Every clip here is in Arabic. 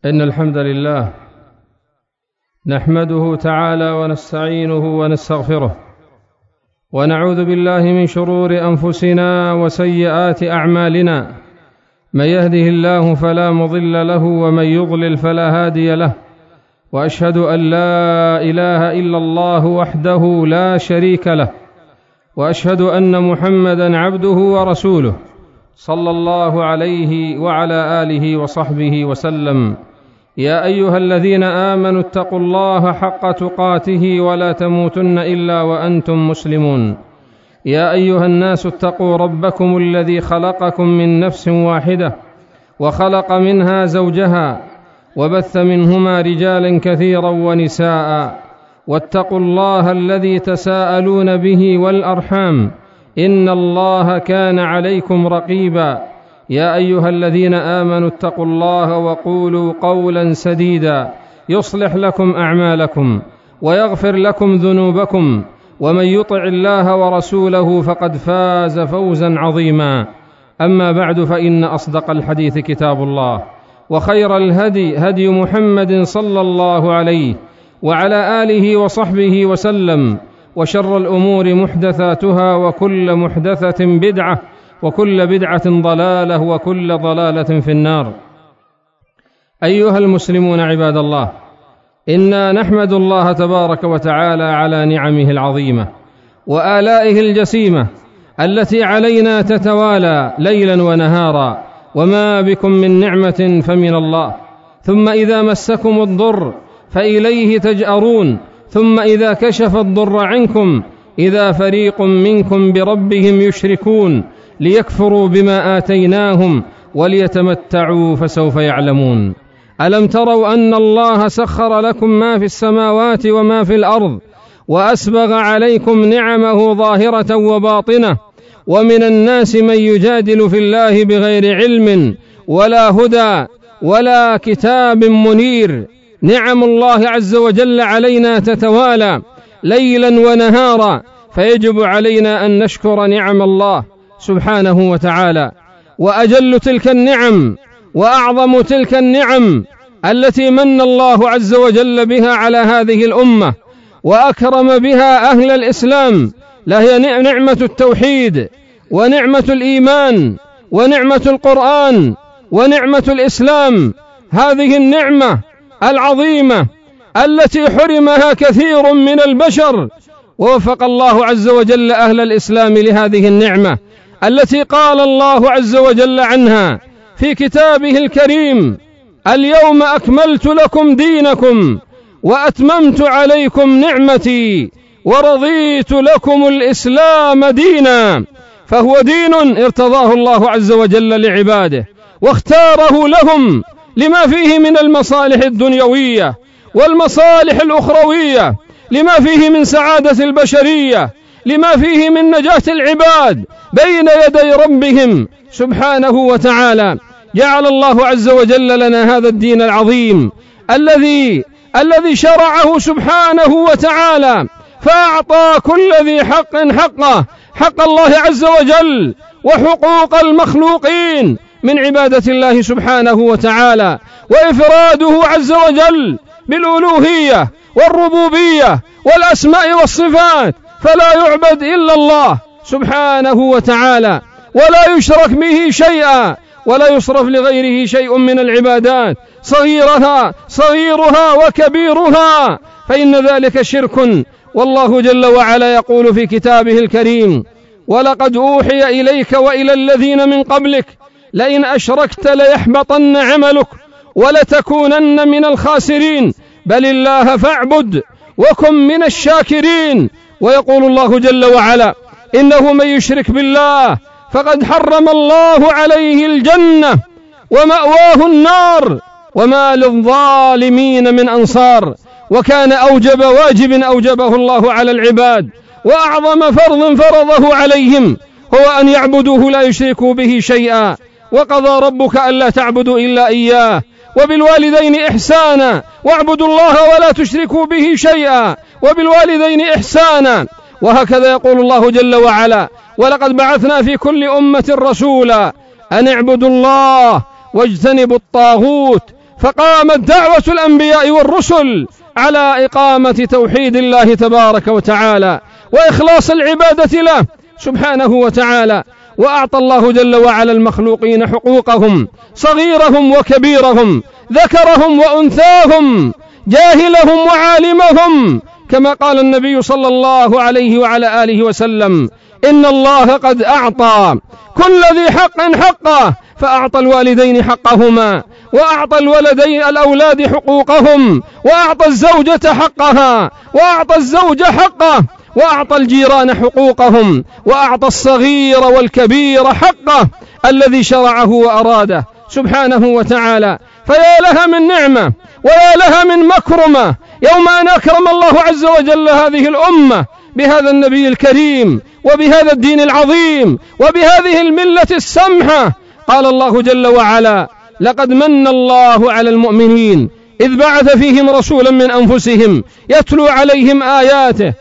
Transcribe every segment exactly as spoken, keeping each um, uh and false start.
إن الحمد لله نحمده تعالى ونستعينه ونستغفره ونعوذ بالله من شرور أنفسنا وسيئات أعمالنا، من يهده الله فلا مضل له ومن يضلل فلا هادي له، وأشهد أن لا إله إلا الله وحده لا شريك له، وأشهد أن محمدًا عبده ورسوله صلى الله عليه وعلى آله وصحبه وسلم. يا أيها الذين آمنوا اتقوا الله حق تقاته ولا تموتن إلا وأنتم مسلمون. يا أيها الناس اتقوا ربكم الذي خلقكم من نفس واحدة وخلق منها زوجها وبث منهما رجالا كثيرا ونساء، واتقوا الله الذي تساءلون به والأرحام إن الله كان عليكم رقيبا. يا أيها الذين آمنوا اتقوا الله وقولوا قولا سديدا يصلح لكم أعمالكم ويغفر لكم ذنوبكم، ومن يطع الله ورسوله فقد فاز فوزا عظيما. أما بعد، فإن أصدق الحديث كتاب الله، وخير الهدي هدي محمد صلى الله عليه وعلى آله وصحبه وسلم، وشر الأمور محدثاتها، وكل محدثة بدعة، وكل بدعة ضلالة، وكل ضلالة في النار. أيها المسلمون عباد الله، إنا نحمد الله تبارك وتعالى على نعمه العظيمة وآلائه الجسيمة التي علينا تتوالى ليلا ونهارا، وما بكم من نعمة فمن الله. ثم إذا مسكم الضر فإليه تجأرون، ثم إذا كشف الضر عنكم إذا فريق منكم بربهم يشركون، ليكفروا بما آتيناهم وليتمتعوا فسوف يعلمون. ألم تروا أن الله سخر لكم ما في السماوات وما في الأرض، وأسبغ عليكم نعمه ظاهرة وباطنة، ومن الناس من يجادل في الله بغير علم ولا هدى ولا كتاب منير. نعم الله عز وجل علينا تتوالى ليلا ونهارا، فيجب علينا أن نشكر نعم الله سبحانه وتعالى. وأجل تلك النعم وأعظم تلك النعم التي من الله عز وجل بها على هذه الأمة وأكرم بها أهل الإسلام لهي نعمة التوحيد، ونعمة الإيمان، ونعمة القرآن، ونعمة الإسلام. هذه النعمة العظيمة التي حرمها كثير من البشر، ووفق الله عز وجل أهل الإسلام لهذه النعمة التي قال الله عز وجل عنها في كتابه الكريم: اليوم أكملت لكم دينكم وأتممت عليكم نعمتي ورضيت لكم الإسلام دينا. فهو دين ارتضاه الله عز وجل لعباده واختاره لهم لما فيه من المصالح الدنيوية والمصالح الأخروية، لما فيه من سعادة البشرية، لما فيه من نجاة العباد بين يدي ربهم سبحانه وتعالى. جعل الله عز وجل لنا هذا الدين العظيم الذي الذي شرعه سبحانه وتعالى، فأعطى كل ذي حق حقه، حق الله عز وجل وحقوق المخلوقين من عبادة الله سبحانه وتعالى، وإفراده عز وجل بالألوهية والربوبية والأسماء والصفات، فلا يعبد إلا الله سبحانه وتعالى، ولا يشرك به شيئا، ولا يصرف لغيره شيء من العبادات، صغيرها صغيرها وكبيرها، فإن ذلك شرك. والله جل وعلا يقول في كتابه الكريم: ولقد أوحي إليك وإلى الذين من قبلك لئن أشركت ليحبطن عملك ولتكونن من الخاسرين، بل الله فاعبد وكن من الشاكرين. ويقول الله جل وعلا: إنه من يشرك بالله فقد حرم الله عليه الجنة ومأواه النار وما للظالمين من أنصار. وكان أوجب واجب أوجبه الله على العباد وأعظم فرض فرضه عليهم هو أن يعبدوه لا يشركوا به شيئا. وقضى ربك ألا تعبدوا إلا إياه وبالوالدين إحسانا واعبدوا الله ولا تشركوا به شيئا وبالوالدين إحسانا. وهكذا يقول الله جل وعلا: ولقد بعثنا في كل أمة رسولا أن اعبدوا الله واجتنبوا الطاغوت فقامت دعوة الأنبياء والرسل على إقامة توحيد الله تبارك وتعالى وإخلاص العبادة له سبحانه وتعالى. وأعطى الله جل وعلا المخلوقين حقوقهم، صغيرهم وكبيرهم، ذكرهم وأنثاهم، جاهلهم وعالمهم، كما قال النبي صلى الله عليه وعلى آله وسلم: إن الله قد أعطى كل ذي حق حقه، فأعطى الوالدين حقهما، وأعطى الولدين الأولاد حقوقهم، وأعطى الزوجة حقها، وأعطى الزوج حقه، وأعطى الجيران حقوقهم، وأعطى الصغير والكبير حقه الذي شرعه وأراده سبحانه وتعالى. فيا لها من نعمة ويا لها من مكرمة يوم أن أكرم الله عز وجل هذه الأمة بهذا النبي الكريم وبهذا الدين العظيم وبهذه الملة السمحة. قال الله جل وعلا: لقد من الله على المؤمنين إذ بعث فيهم رسولا من أنفسهم يتلو عليهم آياته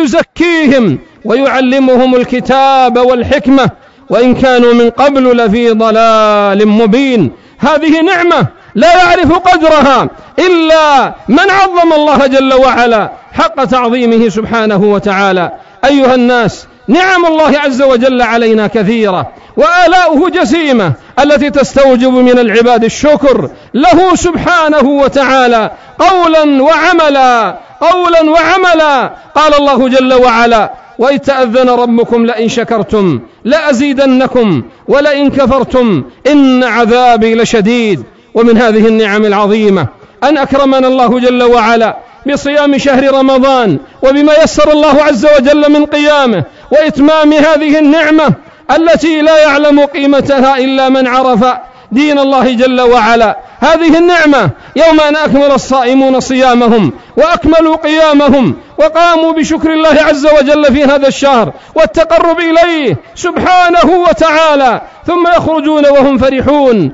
ويزكيهم ويعلمهم الكتاب والحكمة وإن كانوا من قبل لفي ضلال مبين. هذه نعمة لا يعرف قدرها إلا من عظم الله جل وعلا حق تعظيمه سبحانه وتعالى. أيها الناس، نعم الله عز وجل علينا كثيرة وآلاؤه جسيمة التي تستوجب من العباد الشكر له سبحانه وتعالى قولا وعملا قولا وعملا. قال الله جل وعلا: وإذ تأذن ربكم لئن شكرتم لأزيدنكم ولئن كفرتم إن عذابي لشديد. ومن هذه النعم العظيمة أن أكرمنا الله جل وعلا بصيام شهر رمضان وبما يسر الله عز وجل من قيامه وإتمام هذه النعمة التي لا يعلم قيمتها إلا من عرف دين الله جل وعلا. هذه النعمة يوم أن أكمل الصائمون صيامهم وأكملوا قيامهم وقاموا بشكر الله عز وجل في هذا الشهر والتقرب إليه سبحانه وتعالى، ثم يخرجون وهم فرحون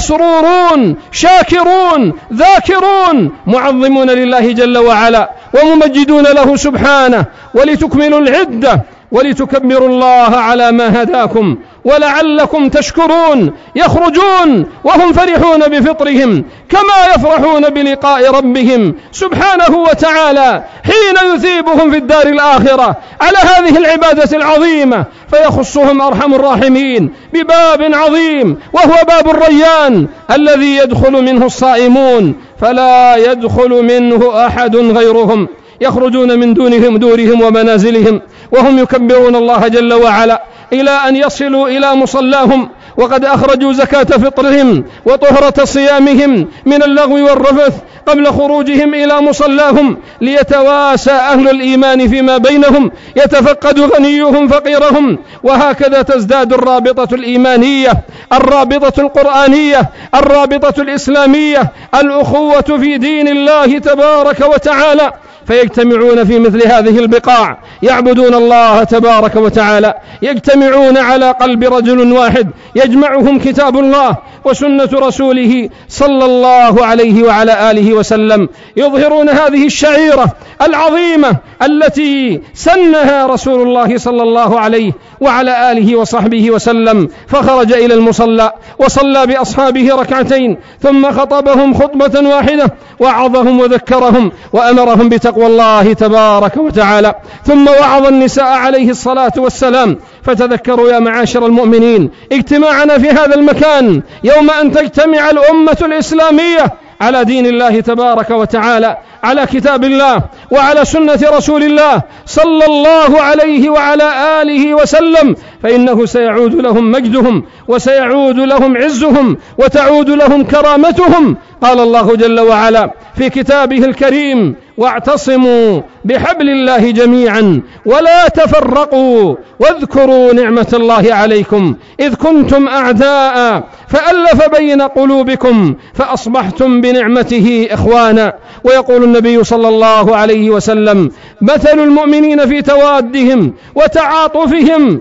مسرورون شاكرون ذاكرون معظمون لله جل وعلا وممجدون له سبحانه، ولتكملوا العدة ولتكبروا الله على ما هداكم ولعلكم تشكرون. يخرجون وهم فرحون بفطرهم كما يفرحون بلقاء ربهم سبحانه وتعالى حين يثيبهم في الدار الآخرة على هذه العبادة العظيمة، فيخصهم أرحم الراحمين بباب عظيم وهو باب الريان الذي يدخل منه الصائمون فلا يدخل منه أحد غيرهم. يخرجون من دونهم دورهم ومنازلهم وهم يكبرون الله جل وعلا إلى أن يصلوا إلى مصلاهم وقد أخرجوا زكاة فطرهم وطهرة صيامهم من اللغو والرفث قبل خروجهم إلى مصلاهم، ليتواسى أهل الإيمان فيما بينهم، يتفقد غنيهم فقيرهم، وهكذا تزداد الرابطة الإيمانية، الرابطة القرآنية، الرابطة الإسلامية، الأخوة في دين الله تبارك وتعالى. فيجتمعون في مثل هذه البقاع يعبدون الله تبارك وتعالى، يجتمعون على قلب رجل واحد يجمعهم كتاب الله وسنة رسوله صلى الله عليه وعلى آله وسلم، يظهرون هذه الشعيرة العظيمة التي سنها رسول الله صلى الله عليه وعلى آله وصحبه وسلم، فخرج إلى المصلى وصلى بأصحابه ركعتين ثم خطبهم خطبة واحدة وعظهم وذكرهم وأمرهم بتقوى الله تبارك وتعالى، ثم وعظ النساء عليه الصلاة والسلام. فتذكروا يا معاشر المؤمنين اجتماعنا في هذا المكان يوم أن تجتمع الأمة الإسلامية على دين الله تبارك وتعالى، على كتاب الله وعلى سنة رسول الله صلى الله عليه وعلى آله وسلم، فإنه سيعود لهم مجدهم وسيعود لهم عزهم وتعود لهم كرامتهم. قال الله جل وعلا في كتابه الكريم: واعتصموا بحبل الله جميعا ولا تفرقوا واذكروا نعمة الله عليكم إذ كنتم أعداء فألف بين قلوبكم فأصبحتم بنعمته إخوانا. ويقول النبي صلى الله عليه وسلم: مثل المؤمنين في توادهم وتعاطفهم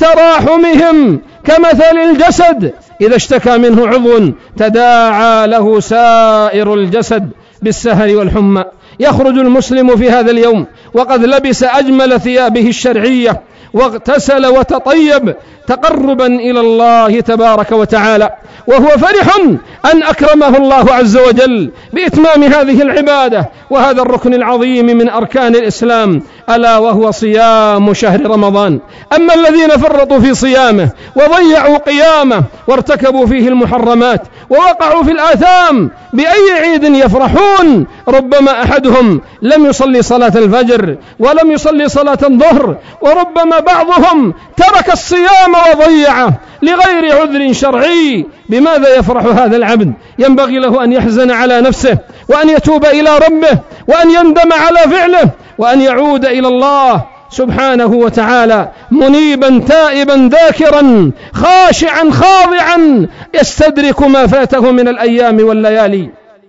وتراحمهم كمثل الجسد إذا اشتكى منه عضو تداعى له سائر الجسد بالسهر والحمى. يخرج المسلم في هذا اليوم وقد لبس أجمل ثيابه الشرعية واغتسل وتطيب تقربا إلى الله تبارك وتعالى، وهو فرح أن أكرمه الله عز وجل بإتمام هذه العبادة وهذا الركن العظيم من أركان الإسلام، ألا وهو صيام شهر رمضان. أما الذين فرطوا في صيامه وضيعوا قيامه وارتكبوا فيه المحرمات ووقعوا في الآثام، بأي عيد يفرحون؟ ربما أحدهم لم يصلي صلاة الفجر ولم يصلي صلاة الظهر، وربما بعضهم ترك الصيام وضيعه لغير عذر شرعي. بماذا يفرح هذا العبد؟ ينبغي له أن يحزن على نفسه وأن يتوب إلى ربه وأن يندم على فعله وأن يعود إلى الله سبحانه وتعالى منيبا تائبا ذاكرا خاشعا خاضعا يستدرك ما فاته من الأيام والليالي.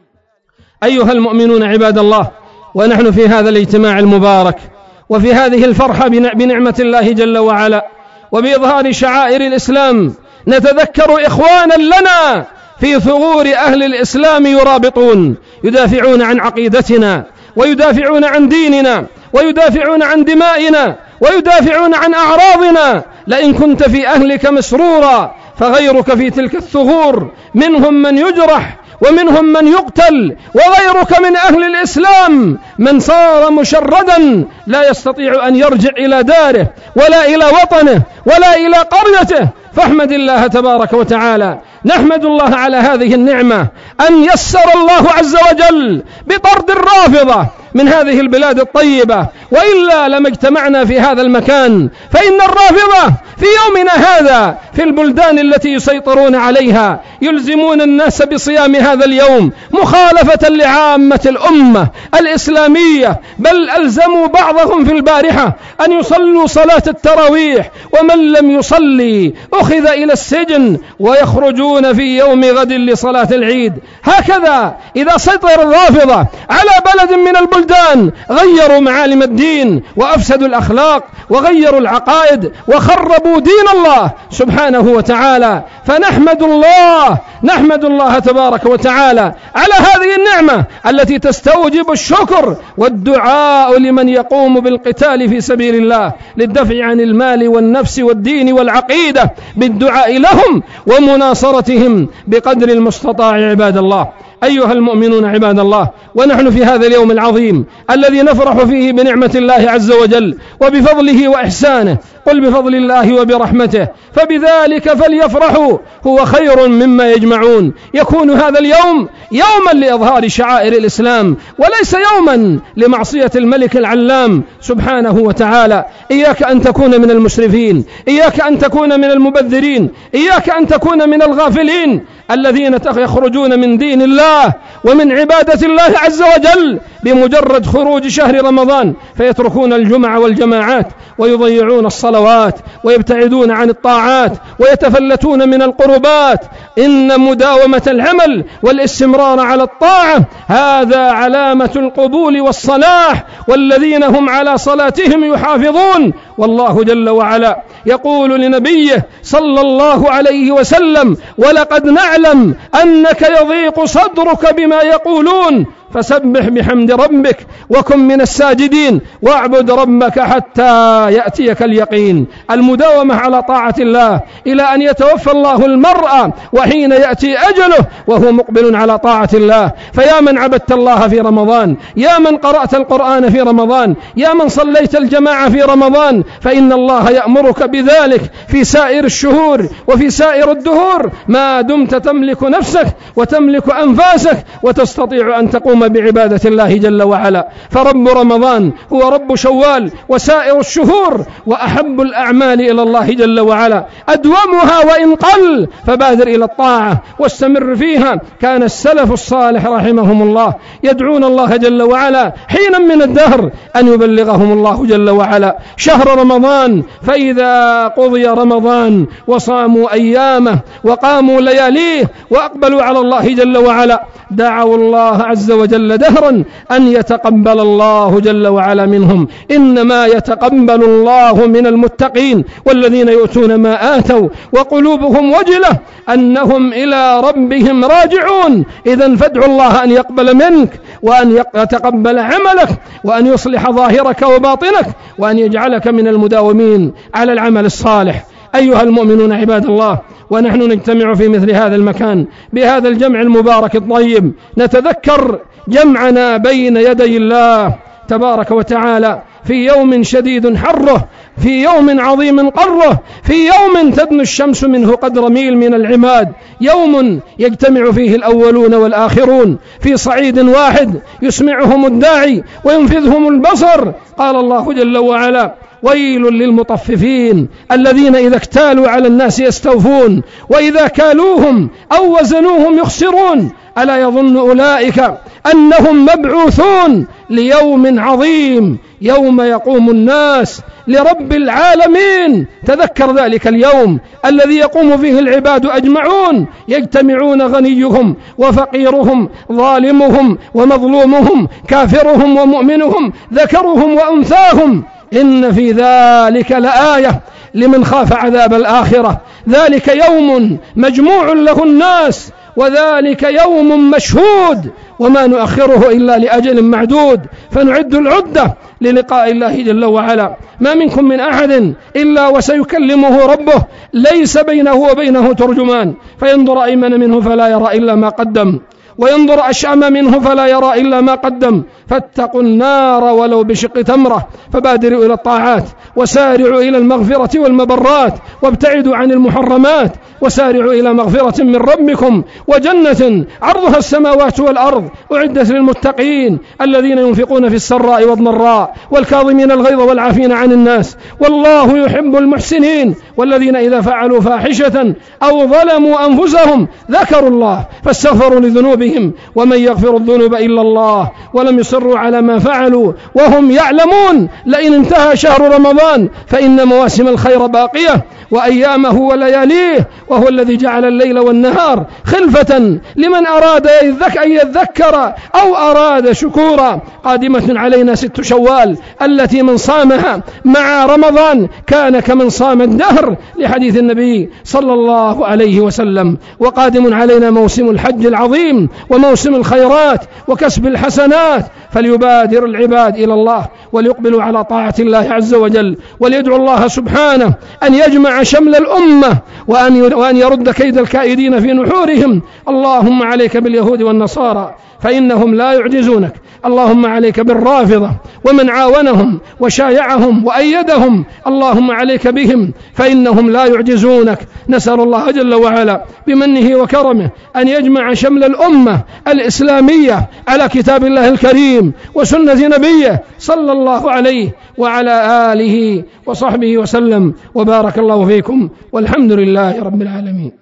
أيها المؤمنون عباد الله، ونحن في هذا الاجتماع المبارك وفي هذه الفرحة بنعمة الله جل وعلا وبإظهار شعائر الإسلام، نتذكر إخوانا لنا في ثغور أهل الإسلام يرابطون، يدافعون عن عقيدتنا ويدافعون عن ديننا ويدافعون عن دمائنا ويدافعون عن أعراضنا. لئن كنت في أهلك مسرورا فغيرك في تلك الثغور منهم من يجرح ومنهم من يقتل، وغيرك من أهل الإسلام من صار مشردا لا يستطيع أن يرجع إلى داره ولا إلى وطنه ولا إلى قريته. فاحمد الله تبارك وتعالى. نحمد الله على هذه النعمة أن يسر الله عز وجل بطرد الرافضة من هذه البلاد الطيبة، وإلا لما اجتمعنا في هذا المكان. فإن الرافضة في يومنا هذا في البلدان التي يسيطرون عليها يلزمون الناس بصيام هذا اليوم مخالفة لعامة الأمة الإسلامية، بل ألزموا بعضهم في البارحة أن يصلوا صلاة التراويح، ومن لم يصلي أخذ إلى السجن ويخرجون في يوم غد لصلاة العيد. هكذا إذا سيطر الرافضة على بلد من البلدان غيروا معالم الدين وأفسدوا الأخلاق وغيروا العقائد وخربوا دين الله سبحانه وتعالى. فنحمد الله نحمد الله تبارك وتعالى على هذه النعمة التي تستوجب الشكر والدعاء لمن يقوم بالقتال في سبيل الله للدفع عن المال والنفس والدين والعقيدة، بالدعاء لهم ومناصرتهم بقدر المستطاع. عباد الله، أيها المؤمنون عباد الله، ونحن في هذا اليوم العظيم الذي نفرح فيه بنعمة الله عز وجل وبفضله وإحسانه، قل بفضل الله وبرحمته فبذلك فليفرحوا هو خير مما يجمعون. يكون هذا اليوم يوما لإظهار شعائر الإسلام وليس يوما لمعصية الملك العلام سبحانه وتعالى. إياك أن تكون من المسرفين، إياك أن تكون من المبذرين، إياك أن تكون من الغافلين الذين يخرجون من دين الله ومن عبادة الله عز وجل بمجرد خروج شهر رمضان فيتركون الجمع والجماعات ويضيعون الصلوات ويبتعدون عن الطاعات ويتفلتون من القربات. إن مداومة العمل والاستمرار على الطاعة هذا علامة القبول والصلاح، والذين هم على صلاتهم يحافظون. والله جل وعلا يقول لنبيه صلى الله عليه وسلم: ولقد نعلم أنك يضيق صدرك بما يقولون فسبح بحمد ربك وكن من الساجدين واعبد ربك حتى يأتيك اليقين. المداومة على طاعة الله إلى أن يتوفى الله المرء وحين يأتي أجله وهو مقبل على طاعة الله. فيا من عبدت الله في رمضان، يا من قرأت القرآن في رمضان، يا من صليت الجماعة في رمضان، فإن الله يأمرك بذلك في سائر الشهور وفي سائر الدهور ما دمت تملك نفسك وتملك أنفاسك وتستطيع أن تقوم بعبادة الله جل وعلا. فرب رمضان هو رب شوال وسائر الشهور، وأحب الأعمال إلى الله جل وعلا أدومها وإن قل، فبادر إلى الطاعة واستمر فيها. كان السلف الصالح رحمهم الله يدعون الله جل وعلا حينا من الدهر أن يبلغهم الله جل وعلا شهر رمضان، فإذا قضي رمضان وصاموا أيامه وقاموا لياليه وأقبلوا على الله جل وعلا دعوا الله عز وجل جل دهرا أن يتقبل الله جل وعلا منهم. إنما يتقبل الله من المتقين والذين يؤتون ما آتوا وقلوبهم وجلة أنهم إلى ربهم راجعون. إذن فادعوا الله أن يقبل منك وأن يتقبل عملك وأن يصلح ظاهرك وباطنك وأن يجعلك من المداومين على العمل الصالح. أيها المؤمنون عباد الله، ونحن نجتمع في مثل هذا المكان بهذا الجمع المبارك الطيب نتذكر جمعنا بين يدي الله تبارك وتعالى في يوم شديد حره، في يوم عظيم قره، في يوم تدنو الشمس منه قدر ميل من العماد، يوم يجتمع فيه الأولون والآخرون في صعيد واحد يسمعهم الداعي وينفذهم البصر. قال الله جل وعلا: ويل للمطففين الذين إذا اكتالوا على الناس يستوفون وإذا كالوهم أو وزنوهم يخسرون. ألا يظن أولئك أنهم مبعوثون ليوم عظيم يوم يقوم الناس لرب العالمين. تذكر ذلك اليوم الذي يقوم فيه العباد أجمعون، يجتمعون غنيهم وفقيرهم، ظالمهم ومظلومهم، كافرهم ومؤمنهم، ذكرهم وأنثاهم. إن في ذلك لآية لمن خاف عذاب الآخرة. ذلك يوم مجموع له الناس وذلك يوم مشهود وما نؤخره إلا لأجل معدود، فنعد العدة للقاء الله جل وعلا. ما منكم من أحد إلا وسيكلمه ربه ليس بينه وبينه ترجمان، فينظر أيمن منه فلا يرى إلا ما قدم وينظر أشأم منه فلا يرى إلا ما قدم. فاتقوا النار ولو بشق تمرة، فبادروا إلى الطاعات وسارعوا إلى المغفرة والمبرات وابتعدوا عن المحرمات وسارعوا إلى مغفرة من ربكم وجنة عرضها السماوات والأرض أعدت للمتقين الذين ينفقون في السراء والضراء والكاظمين الغيظ والعافين عن الناس والله يحب المحسنين. والذين إذا فعلوا فاحشة أو ظلموا أنفسهم ذكروا الله فاستغفروا لذنوبهم ومن يغفر الذنوب إلا الله ولم يصروا على ما فعلوا وهم يعلمون. لئن انتهى شهر رمضان فإن مواسم الخير باقية وأيامه ولياليه، وهو الذي جعل الليل والنهار خلفة لمن أراد أن يذكر أو أراد شكورا. قادمة علينا ست شوال التي من صامها مع رمضان كان كمن صام الدهر لحديث النبي صلى الله عليه وسلم. وقادم علينا موسم الحج العظيم وموسم الخيرات وكسب الحسنات، فليبادر العباد إلى الله وليقبلوا على طاعة الله عز وجل وليدعو الله سبحانه أن يجمع شمل الأمة وأن يرد كيد الكائدين في نحورهم. اللهم عليك باليهود والنصارى فإنهم لا يعجزونك. اللهم عليك بالرافضة ومن عاونهم وشايعهم وأيدهم. اللهم عليك بهم فإنهم لا يعجزونك. نسأل الله جل وعلا بمنه وكرمه أن يجمع شمل الأمة الإسلامية على كتاب الله الكريم وسنة نبيه صلى الله عليه وعلى آله وصحبه وسلم. وبارك الله فيكم والحمد لله رب العالمين.